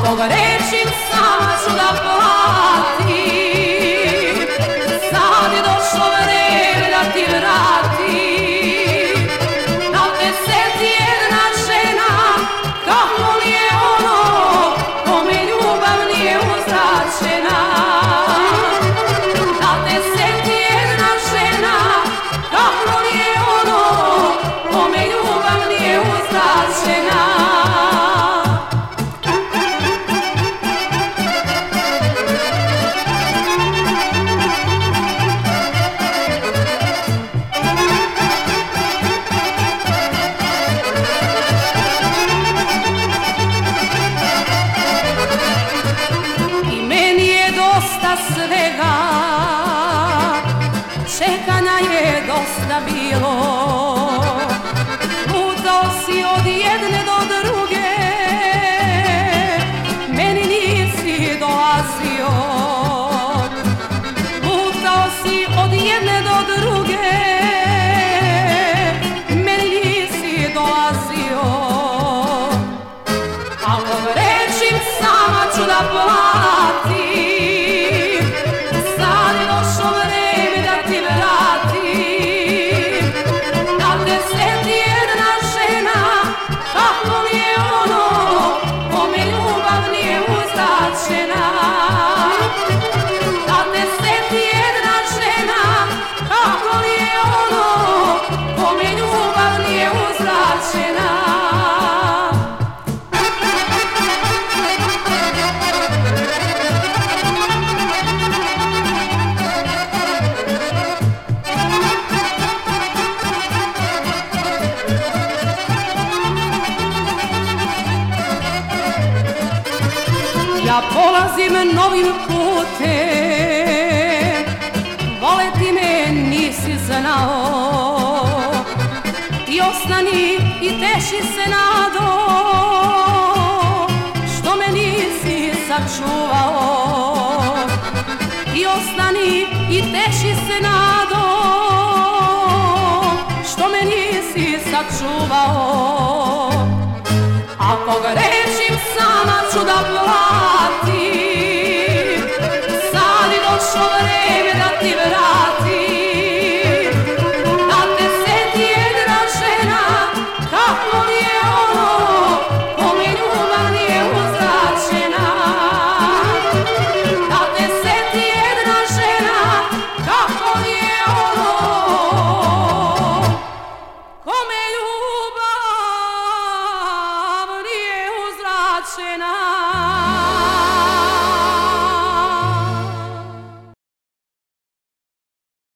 pogrešim sama ću da platim. Sad je došlo vreme da ti vratim. Da te seti jedna žena, kako li je ono kome ljubav nije uzvraćena. Da te seti jedna žena, kako li je ono kome ljubav nije uzvraćena. Svega čekanja je dosta bilo, lutao si od jedne do druge, meni nisi dolazio. Lutao si od jedne do druge, meni nisi dolazio. Ako rečim sama ću da platim. Ja polazim novim putem, voleti me nisi znao. Ti ostani i teši se nado, što me nisi sačuvao. Ti ostani i teši se nado, što me nisi sačuvao.